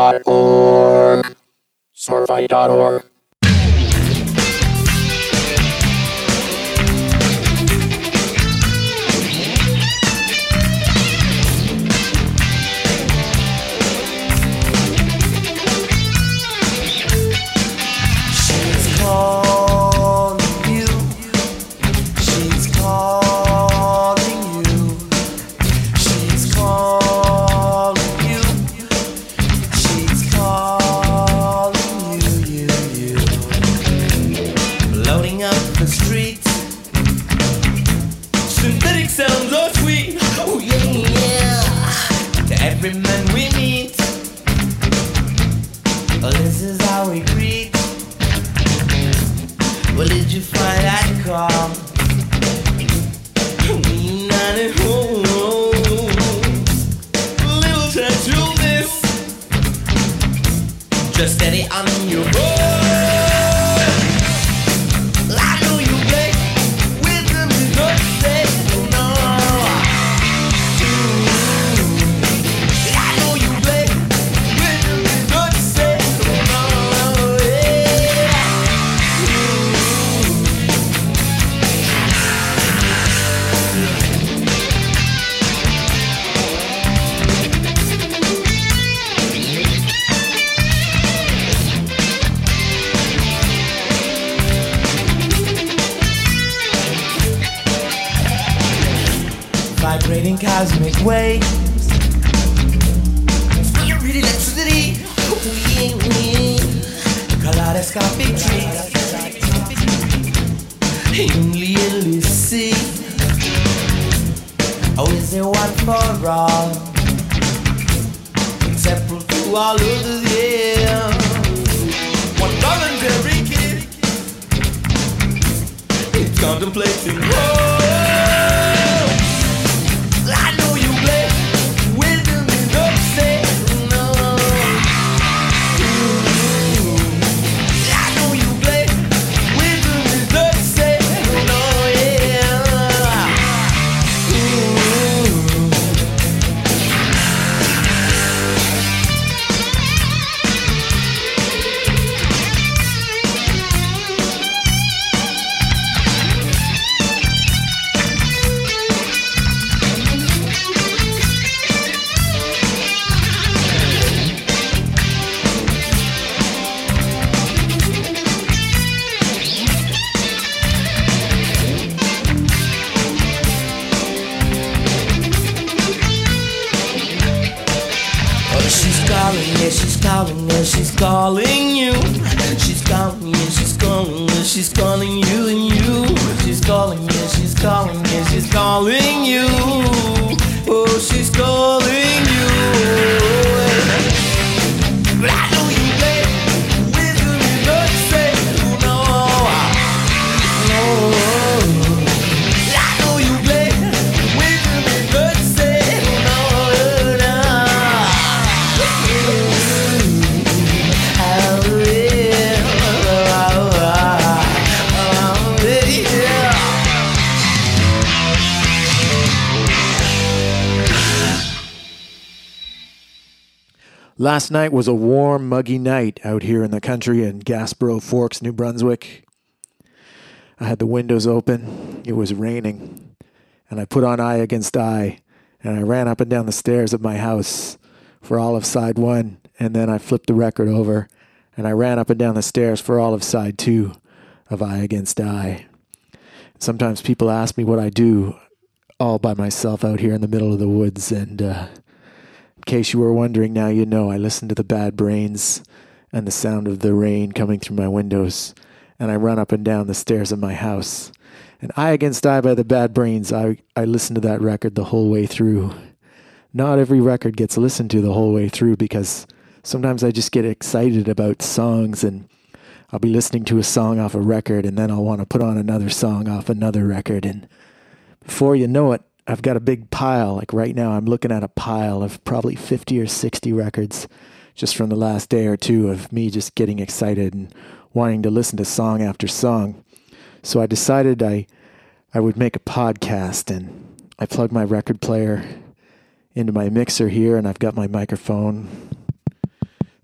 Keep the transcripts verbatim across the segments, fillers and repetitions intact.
dot org. sword fight dot org. Vibrating cosmic waves, fiery electricity, kaleidoscopic trees, only see. Oh, is there one for all, separate to all others? Yeah, one voluntary kid, it's contemplating. Oh, she's calling you. She's calling you, she's calling you, she's calling you and you. She's calling you, she's calling you, she's calling you. Oh, she's calling you. But I know you play wisdom is not safe. No, no. I know you play wisdom is not safe. No, no. Last night was a warm, muggy night out here in the country in Gasbro Forks, New Brunswick. I had the windows open. It was raining. And I put on Eye Against Eye. And I ran up and down the stairs of my house for all of side one. And then I flipped the record over. And I ran up and down the stairs for all of side two of Eye Against Eye. Sometimes people ask me what I do all by myself out here in the middle of the woods. And, uh... in case you were wondering, now you know. I listen to the Bad Brains and the sound of the rain coming through my windows, and I run up and down the stairs of my house. And Eye Against Eye by the Bad Brains, I, I listen to that record the whole way through. Not every record gets listened to the whole way through, because sometimes I just get excited about songs, and I'll be listening to a song off a record, and then I'll want to put on another song off another record, and before you know it, I've got a big pile. Like right now, I'm looking at a pile of probably fifty or sixty records just from the last day or two of me just getting excited and wanting to listen to song after song. So I decided I I would make a podcast, and I plugged my record player into my mixer here, and I've got my microphone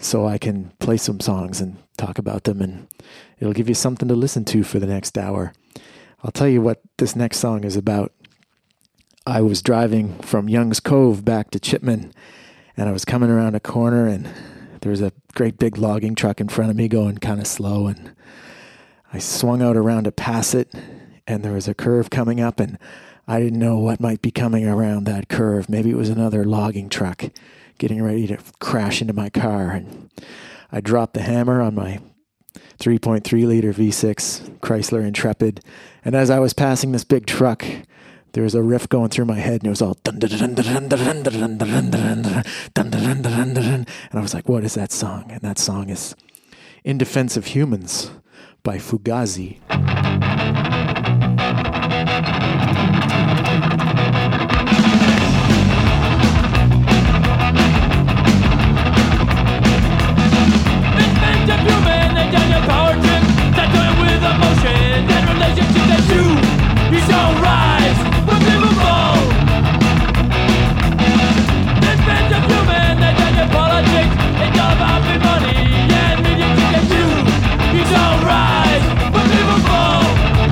so I can play some songs and talk about them, and it'll give you something to listen to for the next hour. I'll tell you what this next song is about. I was driving from Young's Cove back to Chipman, and I was coming around a corner, and there was a great big logging truck in front of me going kind of slow, and I swung out around to pass it, and there was a curve coming up, and I didn't know what might be coming around that curve. Maybe it was another logging truck getting ready to crash into my car, and I dropped the hammer on my three point three liter V six Chrysler Intrepid, and as I was passing this big truck, there was a riff going through my head, and it was all dun dun dun dun dun dun dun dun dun dun dun dun dun, and I was like, what is that song? And that song is In Defense of Humans by Fugazi. Money and media to get you. You don't rise, but people fall.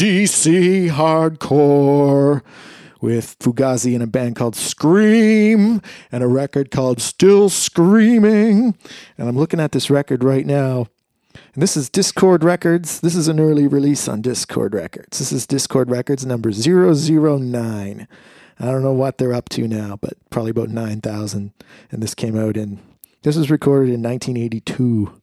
D C hardcore with Fugazi and a band called Scream and a record called Still Screaming. And I'm looking at this record right now. And this is Discord Records. This is an early release on Discord Records. This is Discord Records number zero zero nine. I don't know what they're up to now, but probably about nine thousand. And this came out in, this was recorded in nineteen eighty-two.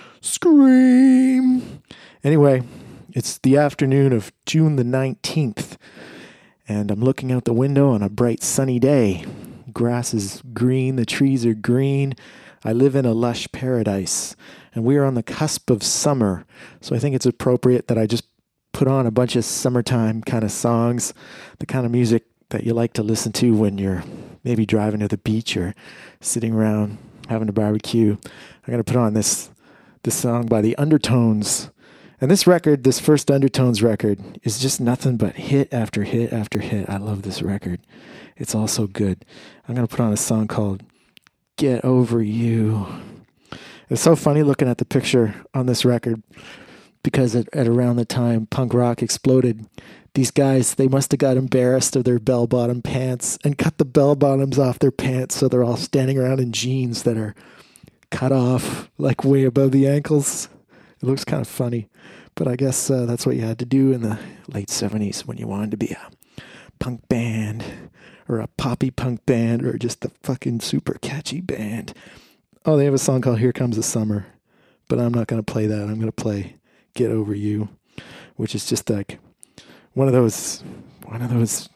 Scream! Anyway, it's the afternoon of June the nineteenth. And I'm looking out the window on a bright sunny day. Grass is green, the trees are green. I live in a lush paradise, and we are on the cusp of summer. So I think it's appropriate that I just put on a bunch of summertime kind of songs, the kind of music that you like to listen to when you're maybe driving to the beach or sitting around having a barbecue. I'm going to put on this this song by the Undertones. And this record, this first Undertones record, is just nothing but hit after hit after hit. I love this record. It's all so good. I'm going to put on a song called Get Over You. It's so funny looking at the picture on this record because at, at around the time punk rock exploded, these guys, they must have got embarrassed of their bell-bottom pants and cut the bell-bottoms off their pants so they're all standing around in jeans that are cut off like way above the ankles. It looks kind of funny, but I guess uh, that's what you had to do in the late seventies when you wanted to be a punk band or a poppy punk band or just a fucking super catchy band. Oh, they have a song called Here Comes the Summer, but I'm not going to play that. I'm going to play Get Over You, which is just like one of those, one of those,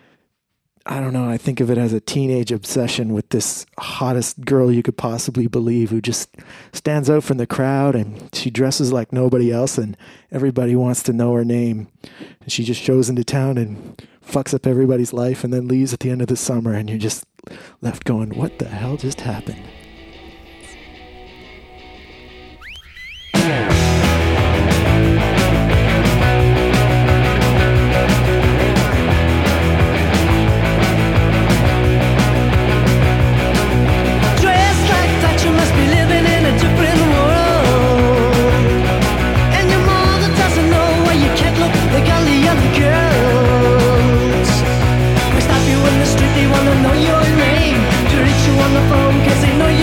I don't know, I think of it as a teenage obsession with this hottest girl you could possibly believe who just stands out from the crowd and she dresses like nobody else and everybody wants to know her name. And she just shows into town and fucks up everybody's life and then leaves at the end of the summer and you're just left going, what the hell just happened? Know your name to reach you on the phone, 'cause they know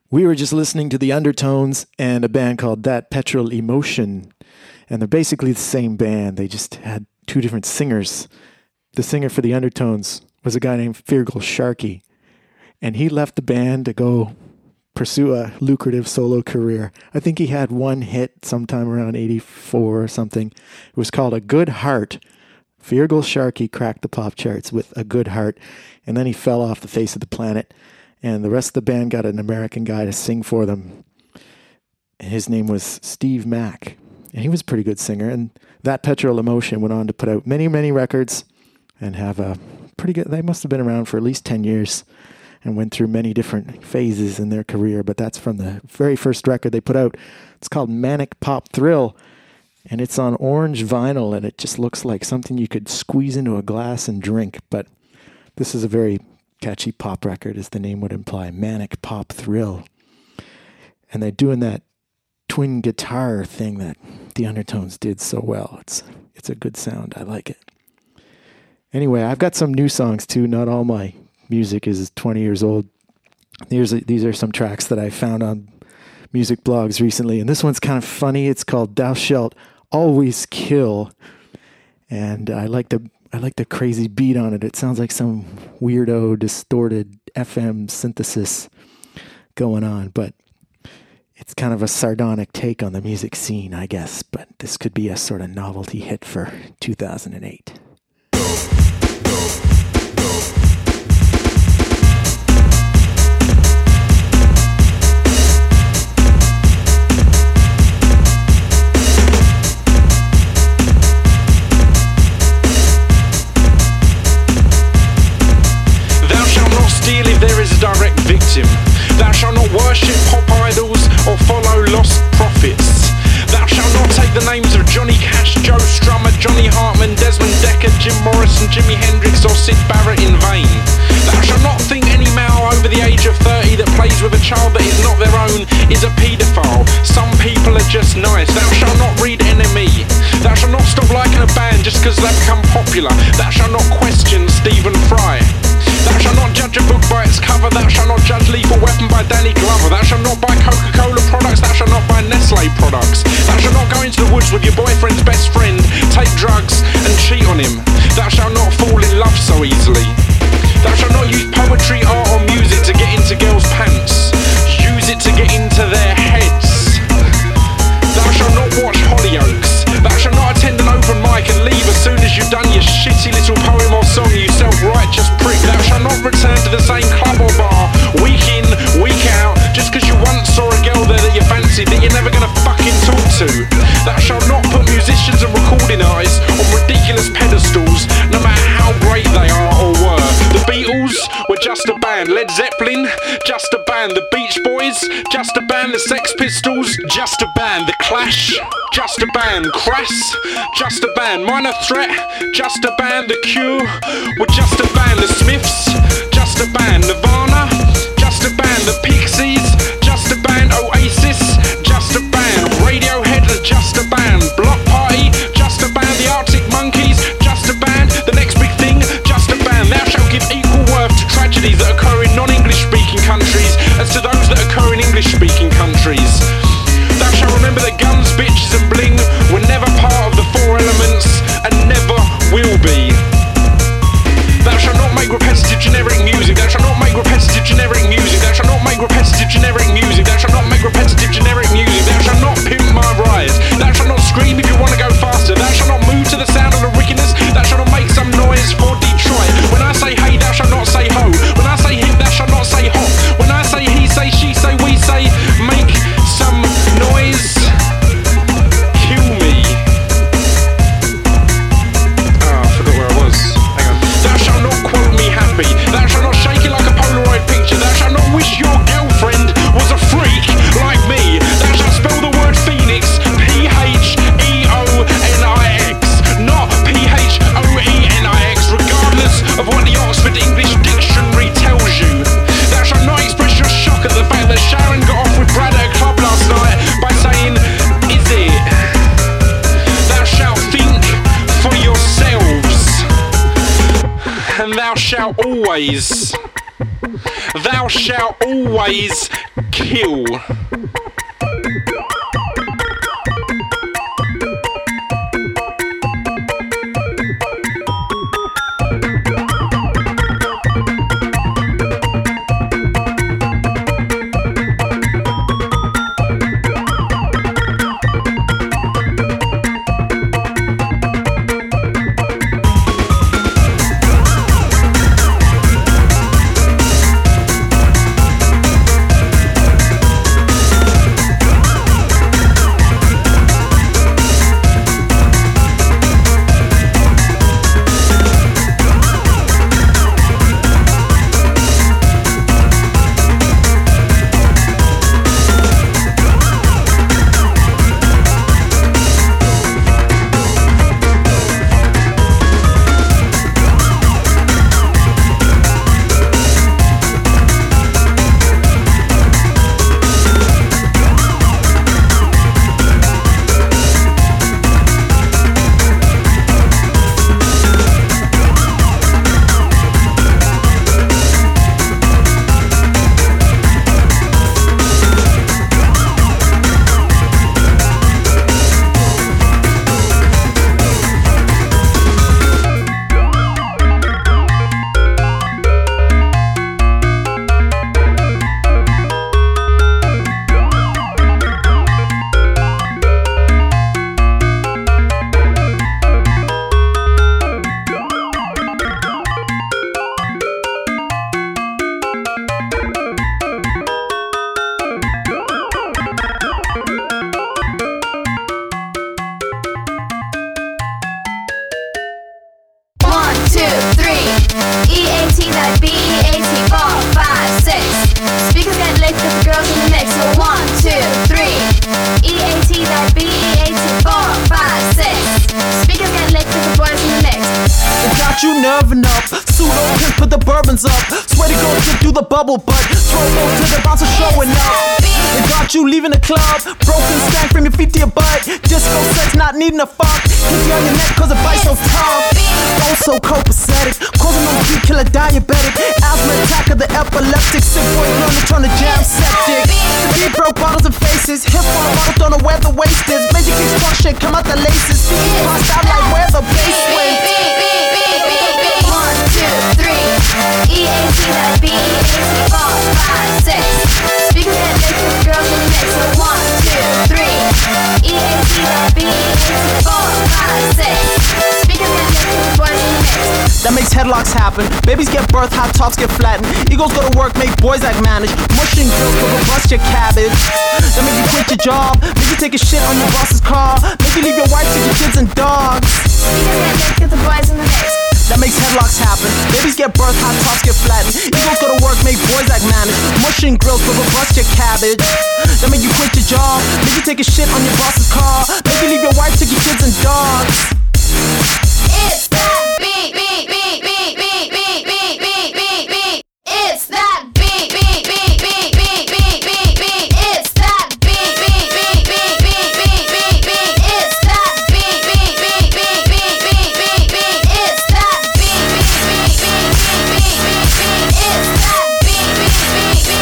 We were just listening to the Undertones and a band called That Petrol Emotion. And they're basically the same band. They just had two different singers. The singer for the Undertones was a guy named Feargal Sharkey. And he left the band to go pursue a lucrative solo career. I think he had one hit sometime around eighty-four or something. It was called A Good Heart. Feargal Sharkey cracked the pop charts with A Good Heart. And then he fell off the face of the planet. And the rest of the band got an American guy to sing for them. And his name was Steve Mack. And he was a pretty good singer. And That Petrol Emotion went on to put out many, many records and have a pretty good... They must have been around for at least ten years and went through many different phases in their career. But that's from the very first record they put out. It's called Manic Pop Thrill. And it's on orange vinyl. And it just looks like something you could squeeze into a glass and drink. But this is a very... catchy pop record, as the name would imply. Manic Pop Thrill. And they're doing that twin guitar thing that the Undertones did so well. It's it's a good sound. I like it. Anyway, I've got some new songs too. Not all my music is twenty years old. Here's a, these are some tracks that I found on music blogs recently. And this one's kind of funny. It's called Thou Shalt Always Kill. And I like the I like the crazy beat on it. It sounds like some weirdo, distorted F M synthesis going on, but it's kind of a sardonic take on the music scene, I guess. But this could be a sort of novelty hit for two thousand eight. If there is a direct victim, thou shalt not worship pop idols or follow lost prophets. Thou shalt not take the names of Johnny Cash, Joe Strummer, Johnny Hartman, Desmond Decker, Jim Morrison, Jimi Hendrix or Syd Barrett in vain. Thou shalt not think any male over the age of thirty that plays with a child that is not their own is a paedophile. Some people are just nice. Thou shalt not read N M E. Thou shalt not stop liking a band just because they've become popular. Thou shalt not question Stephen Fry. Thou shalt not judge a book by its cover. Thou shalt not judge Lethal Weapon by Danny Glover. Thou shalt not buy Coca-Cola products. Thou shalt not buy Nestle products. Thou shalt not go into the woods with your boyfriend's best friend, take drugs and cheat on him. Thou shalt not fall in love so easily. Thou shalt not use poetry, art or music to get into girls' pants. Use it to get into their heads. Thou shalt not watch Hollyoaks. Thou shalt not attend an open mic and leave as soon as you've done your shitty little poem or song, you self-righteous prick. Thou shalt not return to the same club or bar, week in, week out, just because you once saw a girl there that you fancied that you're never gonna fucking talk to. Thou shalt not put musicians and recording artists on ridiculous pedestals, no matter how great they are or were. The Beatles were just a band. Led Zeppelin, just a band. The Beach Boys, just a band. The Sex Pistols, just a band. The Clash, just a band. Crass, just a band. Minor Threat, just a band. The Cure were just a band. The Smiths, just a band. Nirvana, just a band. The Pixies, just a band. Oasis, just a band. Radiohead, just a band. Block Party, just a band. The Arctic Monkeys, just a band. The Next Big Thing, just a band. Thou shalt give equal worth to tragedies that occur in non-English speaking countries as to those that occur in English speaking countries. Thou shalt remember that guns, bitches and bling were never part of the four elements and never will be. Thou shalt not make repetitive generic music. Thou shalt not make repetitive generic music. Thou shalt not make repetitive generic music. Thou shalt not make repetitive generic music. Thou shalt not pimp my rise. Thou shalt not scream if you want to go faster. Thou shalt not move to the sound of the wickedness. Thou shalt not make some noise for Detroit. When I say hey, thou shalt not say ho. When I say him, thou shalt not say hop. When I say he, say she, say we, say make some noise. Kill me. Oh, I forgot where I was. Hang on. Thou shalt not quote me happy. Thou shalt not shake it like a Polaroid picture. Thou shalt not wish your girlfriend was a freak like me. Thou shalt spell the word phoenix P H E O N I X, not P H O E N I X, regardless of what the Oxford English Dictionary tells you. Thou shalt not express your shock at the fact that Sharon got off with Brad at a club last night by saying, is it? Thou shalt think for yourselves, and thou shalt always, thou shalt always kill. Bubble butt, throw more to the bouncer showing up. They got you leaving the club, broken stank from your feet to your butt. Disco sex, not needing a fuck. Hit you on your neck cause it bites so tough. Oh, so copacetic, causing no G killer diabetic. Asthma attack of the epileptic, sick boy learn to turn the jam septic. Deep broke bottles and faces, hip full of bottles, don't know where the waste is. Major kicks talk shit, come out the laces. Speaking crossed out like where the bass went. One, two, three, E A T that B, four, five, six. Speakers get lit to the girls in the mix. So one, two, three, E A T that B, four, five, six. Speakers get lit to the boys in the mix. That makes headlocks happen. Babies get birth, hot tops get flattened. Eagles go to work, make boys act managed. Mushing girls go bust your cabbage. That make you quit your job, make you take a shit on your boss's car, make you leave your wife to your kids and dogs. Speakers get lit, get the boys in the mix. That makes headlocks happen. Babies get birth, hot tops get flattened. Eagles go to work, make boys act managed. Mushing grills go bust your cabbage. That make you quit your job, make you take a shit on your boss's car, make you leave your wife to your kids and dogs. It's that beat, beat, beat, beat, beat, beat, beat, beat, beat, beat. It's that beat, beat, beat, beat, beat, beat, beat, beat. It's that beat, beat, beat, beat, beat, beat, beat, beat. It's that beat, beat, beat, beat, beat, beat, beat, beat. It's that beat, beat, beat, beat, beat, beat, beat. It's that beat, beat, beat, beat, beat, beat, beat, beat. It's that beat, beat, beat, beat, beat, beat,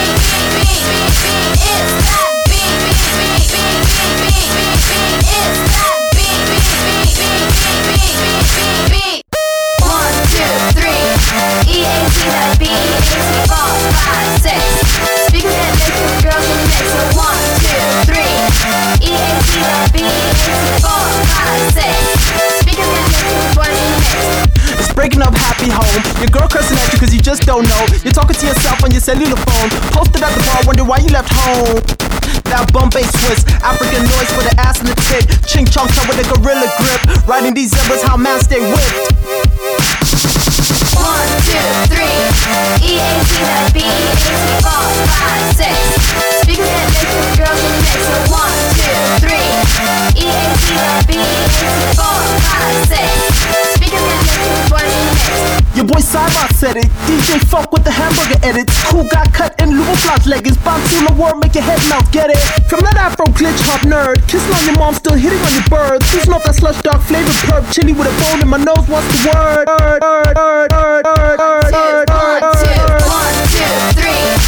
beat, beat, beat. One, two, three, E A T that B, four, five, six. Speakers get lit to the girls in the mix. So one, two, three, E A T that B, four, five, six. Speakers get lit to the boys in the mix. It's breaking up happy home. Your girl cursing at you cause you just don't know. You're talking to yourself on your cellular phone. Posted at the bar, wonder why you left home. That Bombay Swiss, African noise for the ass and the tit. Ching chong chong with a gorilla grip. Riding these zebras, how man stay whipped. One, two, three, E A T that B, four, five, six. Speakers get lit to the girls in the mix. So one, two, three, E A T that B, four, five, six. Speakers get lit to the boys in the mix. Your boy Cybot said it. D J Funk with the hamburger edits. Cool got cut in Louis Floss leggings. Bounce to the word, make your head melt, get it? From that Afro glitch hop nerd, kissing on your mom, still hitting on your bird. Choosing off that slush dark flavored perp, chili with a bone in my nose. What's the word? One, two, one, two, three.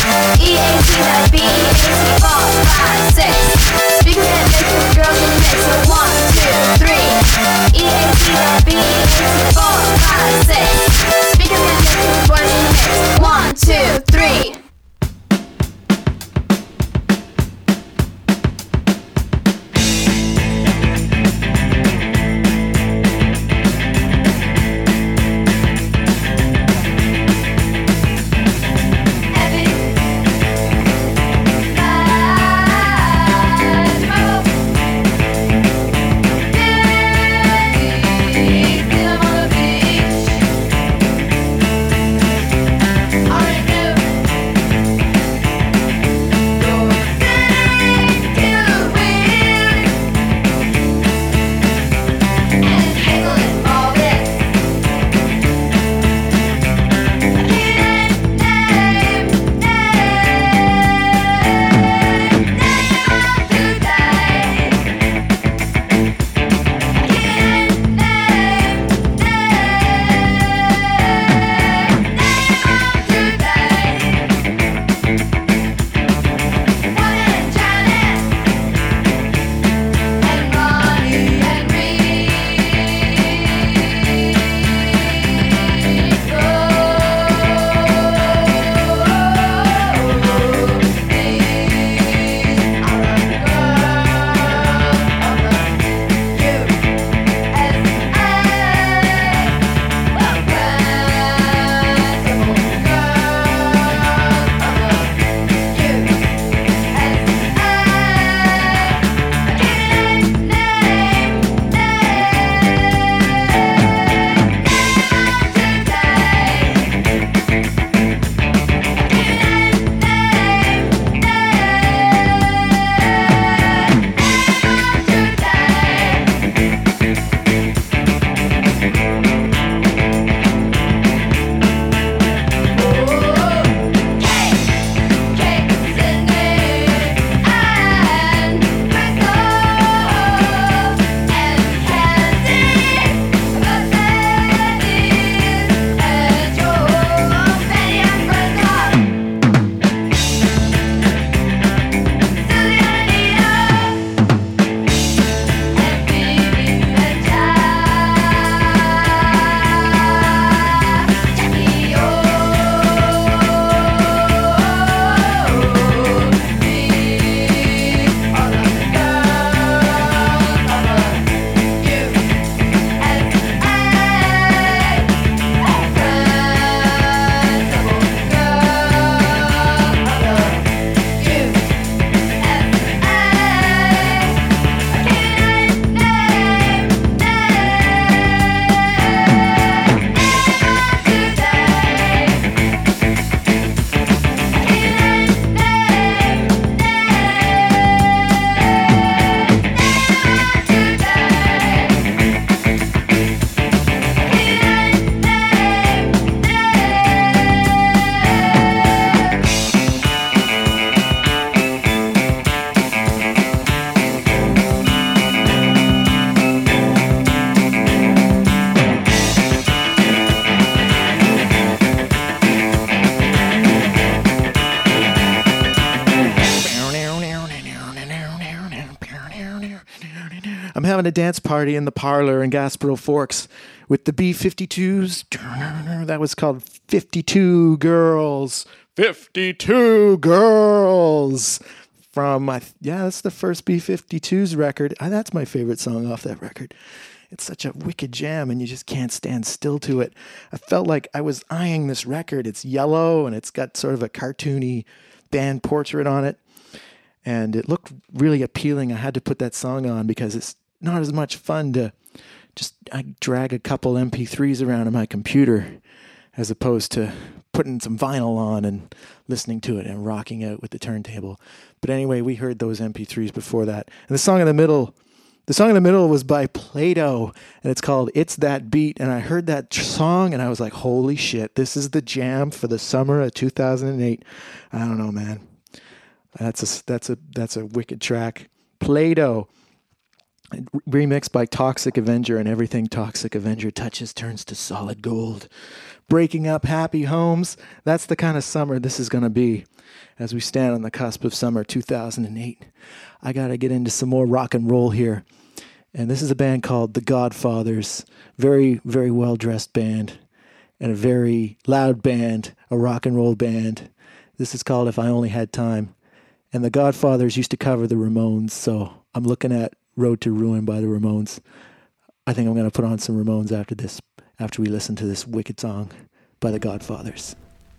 having a dance party in the parlor in Gasbro Forks with the B fifty-twos. That was called fifty-two Girls. fifty-two Girls. From, I yeah, that's the first B fifty-twos record. Uh, That's my favorite song off that record. It's such a wicked jam, and you just can't stand still to it. I felt like I was eyeing this record. It's yellow, and it's got sort of a cartoony band portrait on it. And it looked really appealing. I had to put that song on because it's not as much fun to just I drag a couple M P threes around on my computer as opposed to putting some vinyl on and listening to it and rocking out with the turntable. But anyway, we heard those M P threes before that. And the song in the middle, the song in the middle was by Play-Doh, and it's called It's That Beat. And I heard that song, and I was like, holy shit, this is the jam for the summer of two thousand eight. I don't know, man. That's a, that's a, that's a wicked track. Play-Doh. Remixed by Toxic Avenger, and everything Toxic Avenger touches turns to solid gold. Breaking up happy homes. That's the kind of summer this is going to be as we stand on the cusp of summer two thousand eight. I got to get into some more rock and roll here. And this is a band called The Godfathers. Very, very well-dressed band. And a very loud band. A rock and roll band. This is called If I Only Had Time. And The Godfathers used to cover the Ramones. So I'm looking at Road to Ruin by the Ramones. I think I'm going to put on some Ramones after this, after we listen to this wicked song by the Godfathers.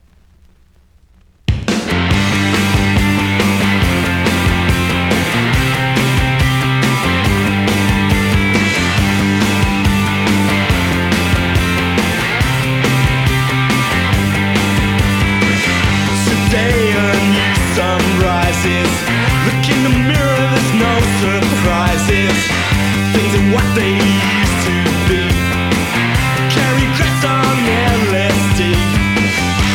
Today a new sun rises. Look in the mirror, there's no surprises. Things are what they used to be. Carry cracks on L S D.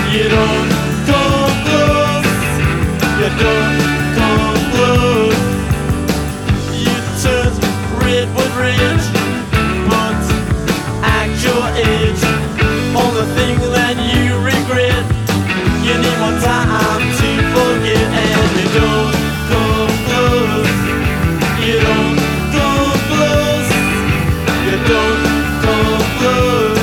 You don't come close. You don't come close. You turn redwood ridge, but act your age. All the things that you regret, you need more time to forget. And you don't come close. You don't come close. You don't come close.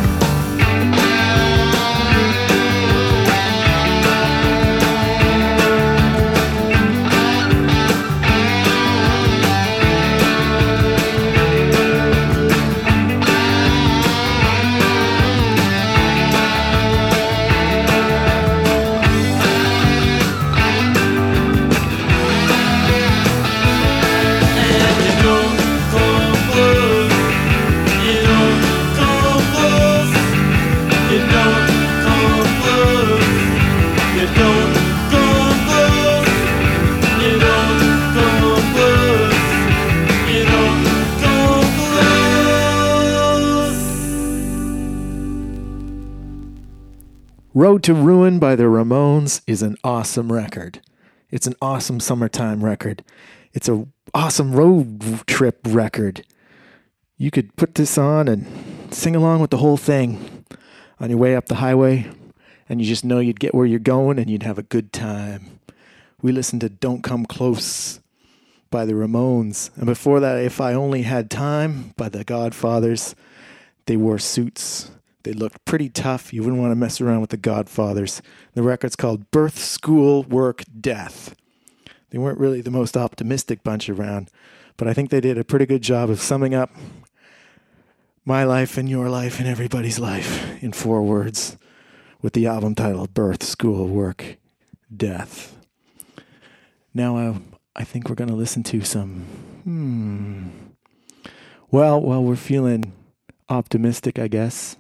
Road to Ruin by the Ramones is an awesome record. It's an awesome summertime record. It's a awesome road trip record. You could put this on and sing along with the whole thing on your way up the highway, and you just know you'd get where you're going and you'd have a good time. We listened to Don't Come Close by the Ramones. And before that, If I Only Had Time by the Godfathers. They wore suits. They looked pretty tough. You wouldn't want to mess around with the Godfathers. The record's called Birth, School, Work, Death. They weren't really the most optimistic bunch around, but I think they did a pretty good job of summing up my life and your life and everybody's life in four words with the album titled Birth, School, Work, Death. Now I, I think we're going to listen to some, hmm, well, well, we're feeling optimistic, I guess.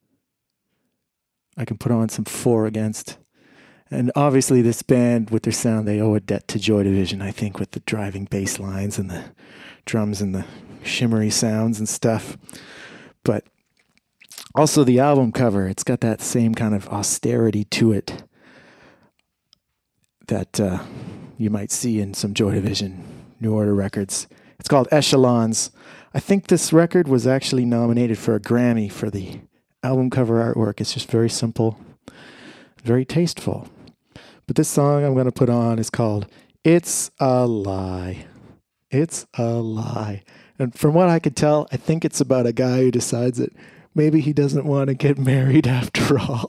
I can put on some Four Against. And obviously this band, with their sound, they owe a debt to Joy Division, I think, with the driving bass lines and the drums and the shimmery sounds and stuff. But also the album cover, it's got that same kind of austerity to it that uh, you might see in some Joy Division New Order records. It's called Echelons. I think this record was actually nominated for a Grammy for the album cover artwork. It's just very simple, very tasteful. But this song I'm going to put on is called It's a Lie. It's a Lie. And from what I could tell, I think it's about a guy who decides that maybe he doesn't want to get married after all.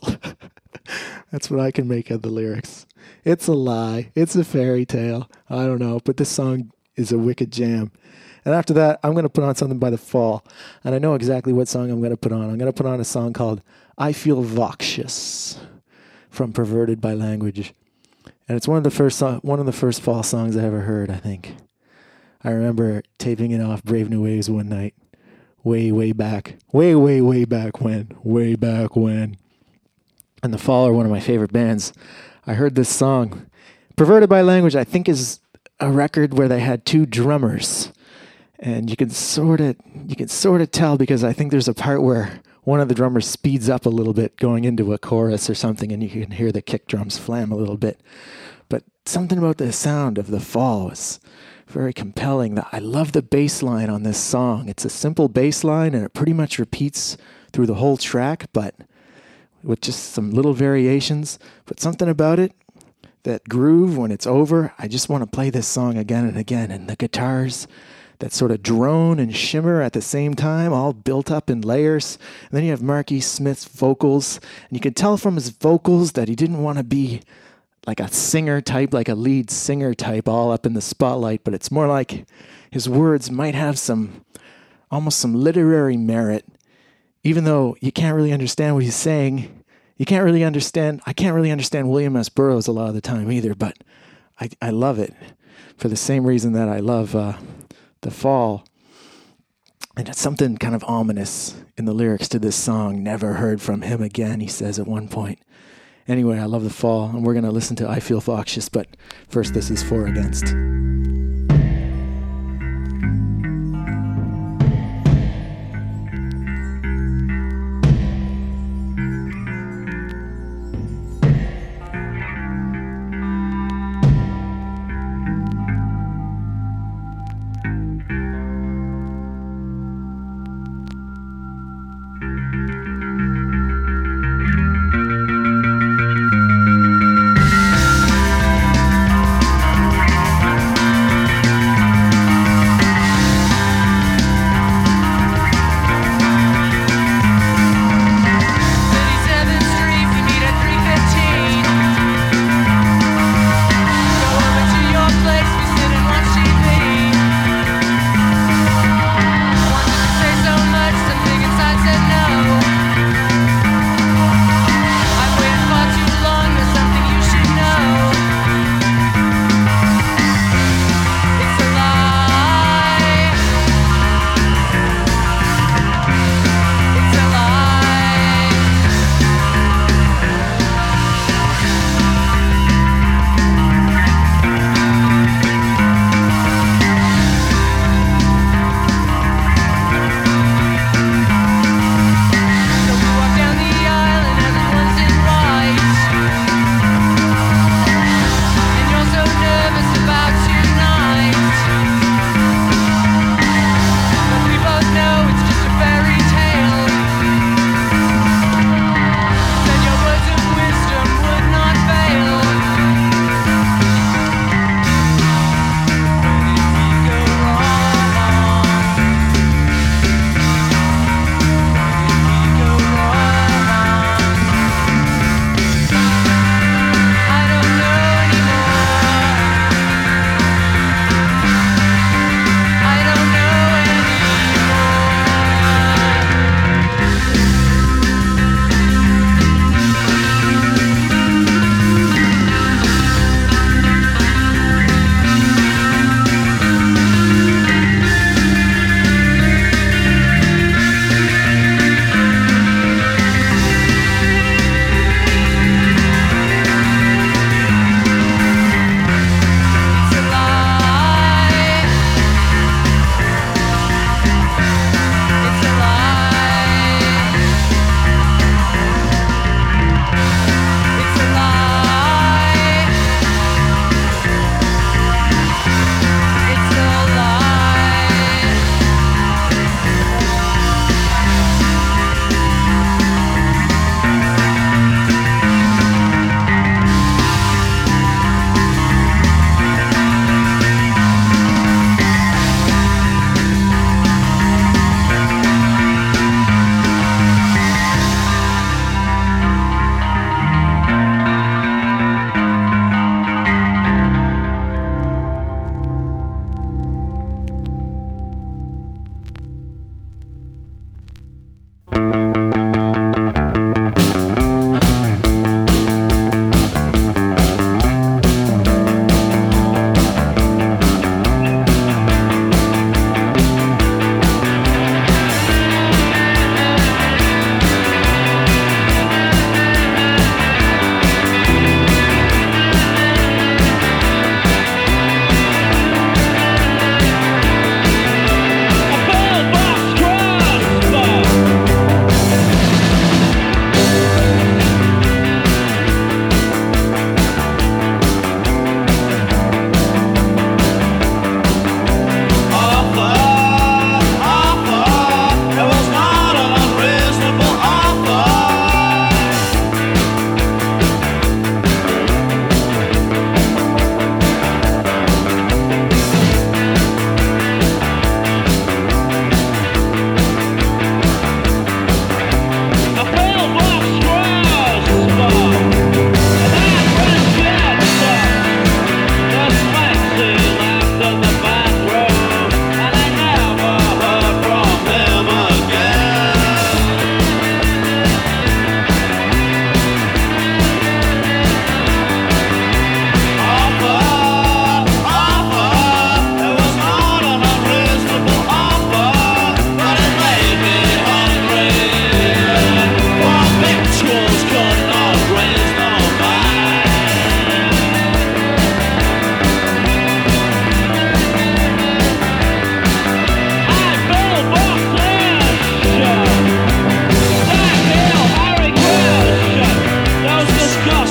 That's what I can make of the lyrics. It's a lie. It's a fairy tale. I don't know, but this song is a wicked jam. And after that, I'm going to put on something by The Fall. And I know exactly what song I'm going to put on. I'm going to put on a song called I Feel Voxious from Perverted by Language. And it's one of the first so- one of the first Fall songs I ever heard, I think. I remember taping it off Brave New Waves one night. Way, way back. Way, way, way back when. Way back when. And The Fall are one of my favorite bands. I heard this song. Perverted by Language, I think, is a record where they had two drummers. And you can sort of you can sort of tell because I think there's a part where one of the drummers speeds up a little bit going into a chorus or something, and you can hear the kick drums flam a little bit. But something about the sound of The Fall was very compelling. I love the bass line on this song. It's a simple bass line, and it pretty much repeats through the whole track, but with just some little variations. But something about it, that groove, when it's over, I just want to play this song again and again. And the guitars that sort of drone and shimmer at the same time, all built up in layers. And then you have Marky Smith's vocals, and you can tell from his vocals that he didn't want to be like a singer type, like a lead singer type, all up in the spotlight, but it's more like his words might have some, almost some literary merit, even though you can't really understand what he's saying. You can't really understand, I can't really understand William S. Burroughs a lot of the time either, but I, I love it for the same reason that I love uh, The Fall. And it's something kind of ominous in the lyrics to this song. Never heard from him again, he says at one point. Anyway, I love The Fall, and we're going to listen to I Feel Voxious, but first this is Four Against.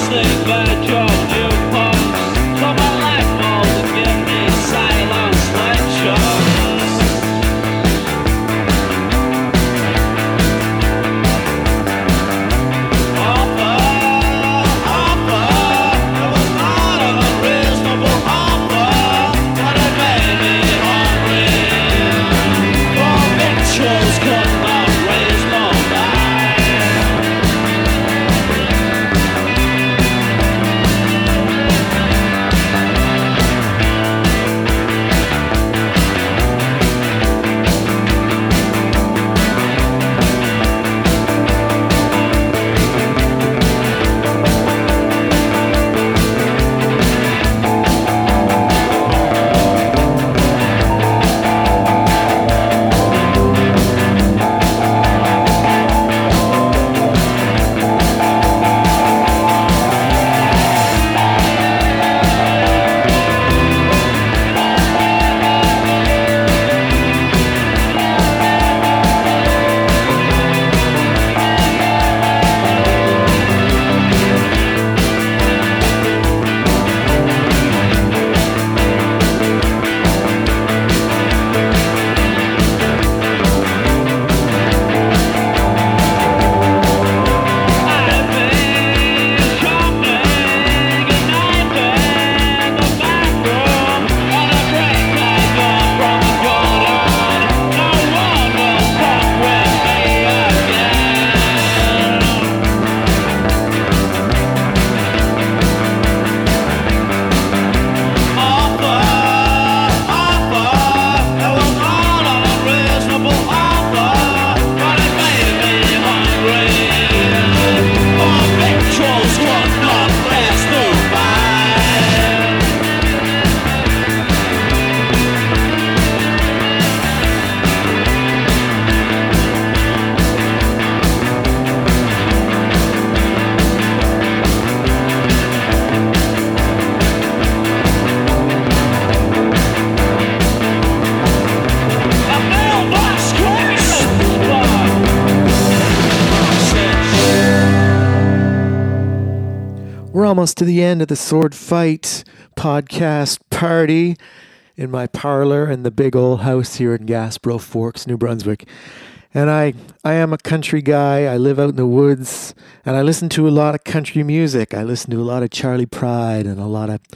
We're almost to the end of the Sword Fight podcast party in my parlor in the big old house here in Gasbro Forks, New Brunswick. And I, I am a country guy. I live out in the woods, and I listen to a lot of country music. I listen to a lot of Charlie Pride and a lot of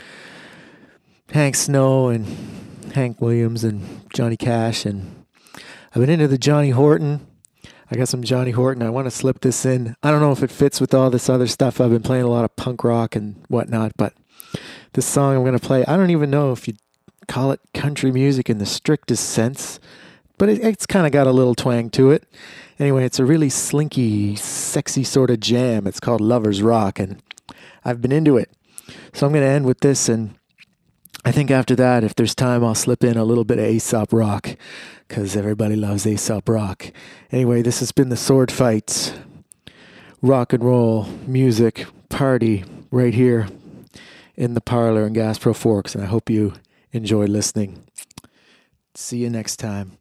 Hank Snow and Hank Williams and Johnny Cash. And I've been into the Johnny Horton. I got some Johnny Horton. I want to slip this in. I don't know if it fits with all this other stuff. I've been playing a lot of punk rock and whatnot, but this song I'm going to play, I don't even know if you'd call it country music in the strictest sense, but it, it's kind of got a little twang to it. Anyway, it's a really slinky, sexy sort of jam. It's called Lover's Rock, and I've been into it. So I'm going to end with this, and I think after that, if there's time, I'll slip in a little bit of Aesop Rock, because everybody loves Aesop Rock. Anyway, this has been the Sword Fights rock and roll music party right here in the parlor in Gasbro Forks, and I hope you enjoyed listening. See you next time.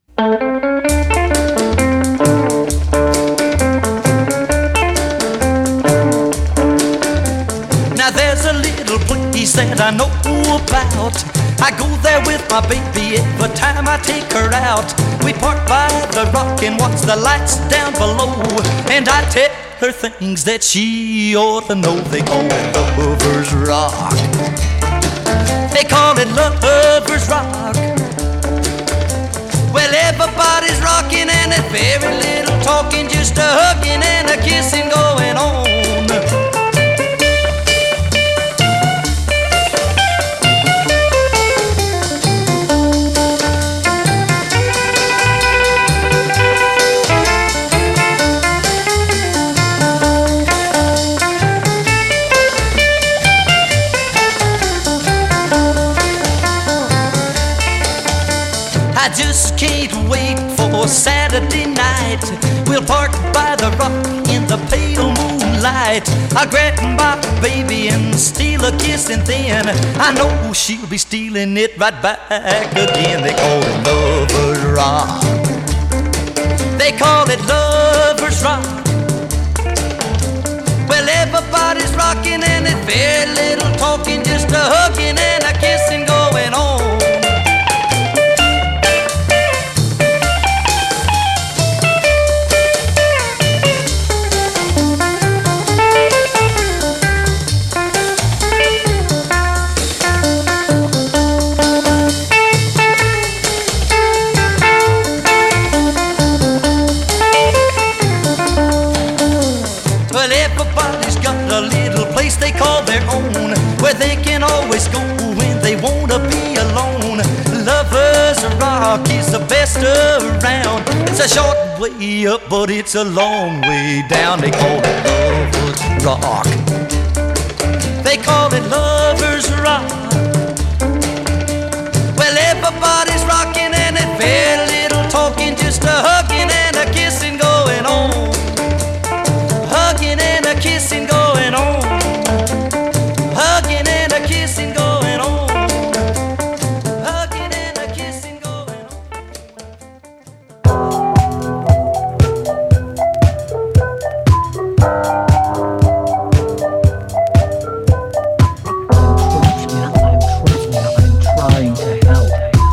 Now there's a little place that I know about. I go there with my baby every time I take her out. We park by the rock and watch the lights down below, and I tell her things that she ought to know. They call it Lover's Rock. They call it Lover's Rock. Well, everybody's rocking and there's very little talking, just a hugging and a kissing going on. I just can't wait for Saturday night. We'll park by the rock in the pale moonlight. I'll grab my baby and steal a kiss, and then I know she'll be stealing it right back again. They call it Lover's Rock. They call it Lover's Rock. Well, everybody everybody's rocking and it's very little talking, just a hugging and a kissing going on. They call their own, where they can always go when they wanna be alone. Lovers Rock is the best around. It's a short way up, but it's a long way down. They call it Lovers Rock. They call it Lovers Rock. Well, everybody's rocking and it's very little talking, just a hugging and a kissing going on. Hugging and a kissing going on. Hugging and a kissing going on. Hugging and a kissing going on. I'm trying to help.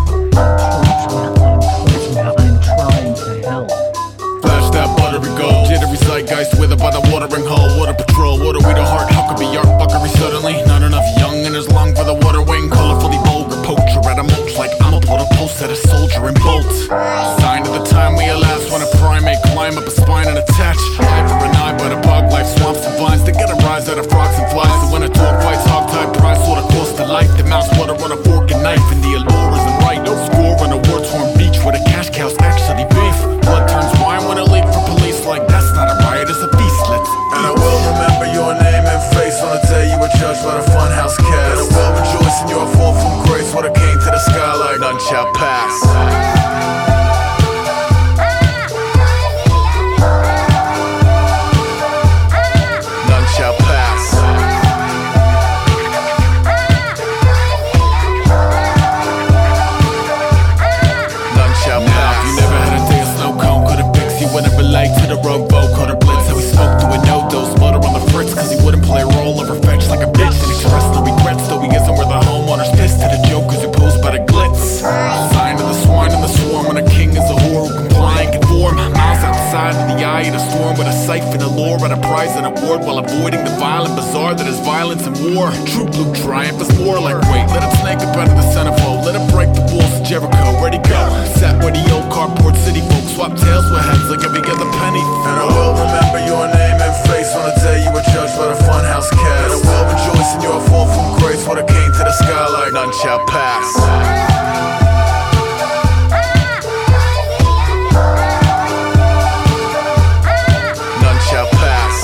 I'm trying to help. Flash that buttery gold, jittery zeitgeist withered by the watering hole. Water patrol, water we the heart, how could be art buckery suddenly? Not enough young and as long for the water wing. Colorfully vulgar poacher at a mulch like I'm a put a post at a soldier and bolt. Sign of the time we elapsed when a primate climb up a spine and attach. Eye for an eye, but a bog life swamps and vines to get a rise out of frogs and flies. So when a dog fights hog tied price, what a cost to life. The mouse water on a fork and knife, and the allure isn't right. No score on a war torn beach where the cash cows actually beef. Blood turns wine when it leak for police like that's not a riot, it's a feast. Let's and I will remember your name and face on the day you were judged by the funhouse cast. And I will rejoice in your fall from grace when it came to the sky like none shall pass. None shall pass. None shall pass. If you never had a day of snow cone, could have picked you wouldn't relate to the rogue boat. Caught a blitz, how he smoked through a no-dose, butter on the fritz, cause he wouldn't play a role or fetch like a bitch. And expressed no regrets, though he isn't where the homeowner's pissed to the jokers who posed by the glitz. Sign of the swine and the swarm when a king is a whore who comply and conform. Miles outside in the eye of the storm with a siphon of lore at a prize and award while avoiding the violent bazaar that is violence and war. True blue triumph is more like wait, let him snake up out of the centerfold, let him break the walls of Jericho. Ready go, sat where the old carport city folks swap tails with heads like every other penny. And I will remember your name and face on the day you were judged by the funhouse cast. And I will rejoice in your fall from grace when it came to the sky like none shall pass. None shall pass.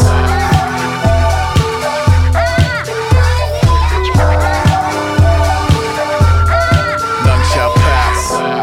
None shall pass.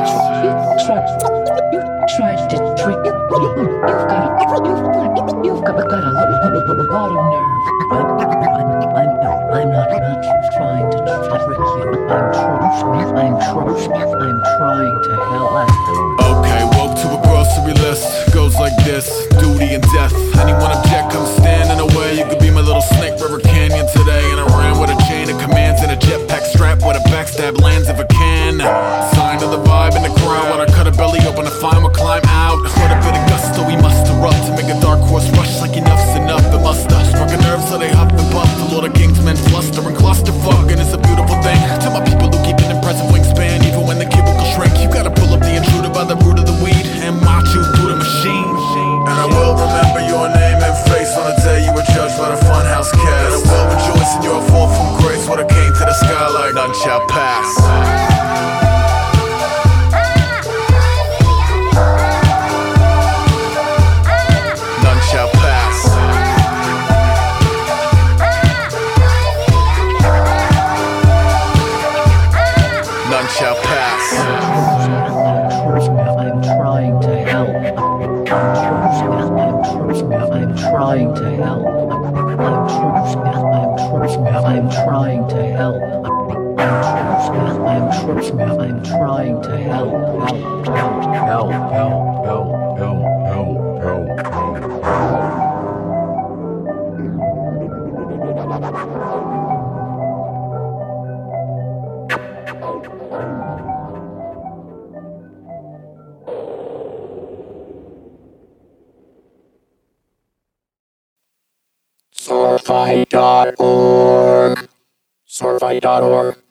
Tried to trick you. You've got, you've, you've got, got a lot, a lot of nerve. I'm, I'm, I'm not, not trying to trick you. I'm trying, I'm trying, I'm trying to help. Okay, woke to a grocery list. Goes like this, duty and death. Anyone object, come stand in the way. You could be my little Snake River Canyon today. And I ran with a chain of commands and a jetpack strap where the backstab lands if I can. Sign of the vibe in the crowd when I cut a belly open to find what climb out. With a bit of gusto we must erupt to make a dark horse rush like enough's enough. It must have struck a nerve so they huff and puff. The Lord of Kings men fluster and clusterfuck. And it's a beautiful thing to my people who keep an impressive wingspan. Even when the cubicle shrink, you gotta pull up the intruder by the root of the weed and march you through the machine. And I will remember your name and face on the day you were judged by the funhouse cast. And I will rejoice in your fall from grace when it came to the sky like none shall pass. None shall pass. None shall pass. I'm trying to help. I'm trying to help. I'm I'm trying to help. I'm I'm trying to help. Help, help, help, help, help, help, help, help. Swordfight dot org. Swordfight dot org.